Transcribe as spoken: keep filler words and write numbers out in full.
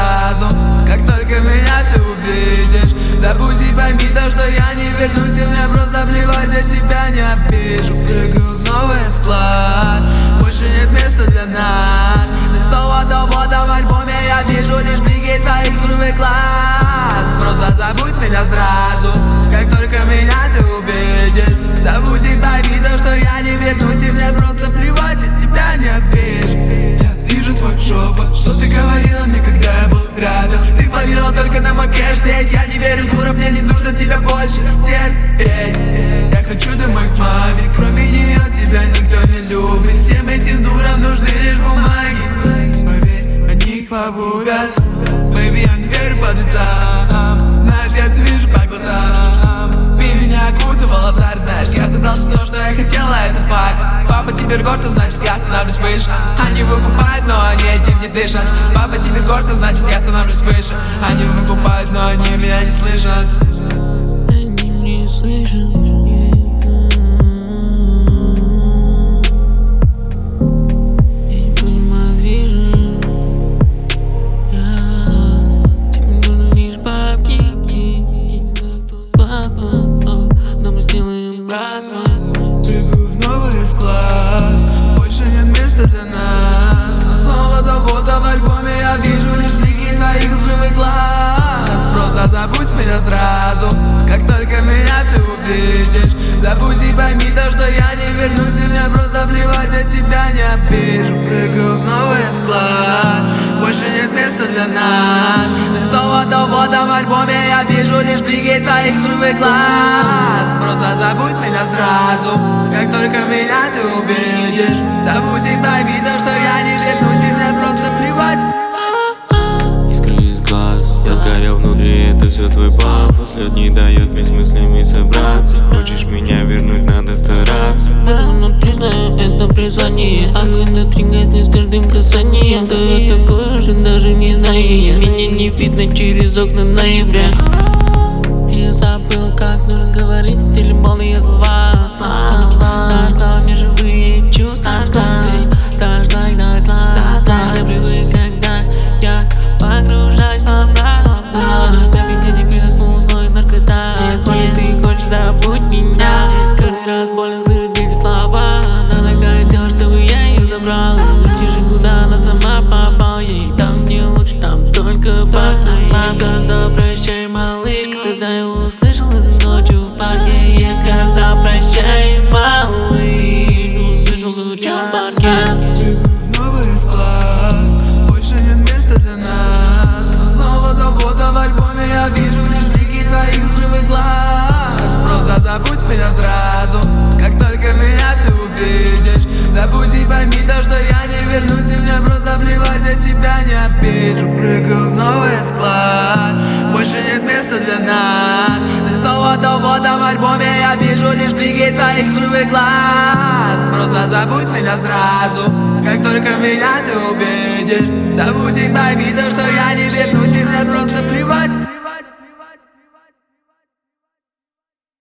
сразу, как только меня ты увидишь. Забудь и пойми то, что я не вернусь, и мне просто плевать, я тебя не обижу. Прыгаю в новый класс, больше нет места для нас. Листого довода в альбоме я вижу лишь блики твоих живых глаз. Просто забудь меня сразу, как только меня ты увидишь. Забудь и пойми то, что я не вернусь, и мне просто плевать, я тебя не обижу. Я вижу твой шепот, что ты говорила мне, когда я был рядом. Ты полила только на макияж здесь. Я не верю, дура, мне не нужно тебя больше терпеть. Я хочу домой к маме, кроме нее тебя никто не любит. Всем этим дурам нужны лишь бумаги. Поверь, они их погубят. Baby, я не верю по лицам. Знаешь, я все вижу по глазам. Ты меня окутывал азарт, знаешь, я забрал все то, что я хотела, это факт. Папа теперь гордо, значит я становлюсь выше. Они выкупают, но они этим не дышат. Папа теперь гордо, значит я становлюсь выше. Они выкупают, но они меня не слышат. Они не слышат. Прыгаю в новый класс, больше нет места для нас. Но снова довода в альбоме я вижу лишь блики твоих лживых глаз. Просто забудь меня сразу, как только меня ты увидишь. Забудь и пойми то, что я не вернусь, и мне просто плевать, я тебя не обижу. Прыгаю в новый класс, больше нет места для нас. Листого довода в альбоме я вижу лишь блики твоих живых глаз. Просто забудь меня сразу, как только меня ты увидишь. Забудь и пойми то, что я не вернусь, и мне просто плевать. Искры из глаз, я сгорел внутри, это все твой пафос. Лед не дает мне с мыслями собраться. Хочешь меня вернуть, надо стараться. Внутри знаю, это призвание. Огонь внутри гаснет с каждым касанием. Кто я такой, уже даже не знаю. Меня не видно через окна ноября. Я забыл, как нужно говорить, телефонные слова. Сожгла мне живые чувства. Сожгла их до дна. Я привык, когда я погружаюсь во мрак. До меня не прикоснулся злой наркота. Коли ты хочешь, забудь меня. Каждый раз больно зародили слова. Она такая хотела, чтобы я ее забрал. Лучше же, куда она сама попала. Ей там не лучше, там только пахнет. Я сказал прощай, малышка, когда я услышал это ночью в парке. Я сказал прощай, малыш, услышал ночью в парке. Прыгаю в новый класс, больше нет места для нас. Но снова довода в альбоме я вижу лишь блики твоих живых глаз. Просто забудь меня сразу, как только меня ты увидишь. Забудь и пойми то, что я не вернусь, и мне просто плевать, я тебя не обижу. Прыгаю в новый класс, больше нет места для нас. Листого довода в альбоме я вижу лишь блики твоих живых глаз. Просто забудь меня сразу, как только меня ты увидишь. Забудь и пойми то, что я не вернусь.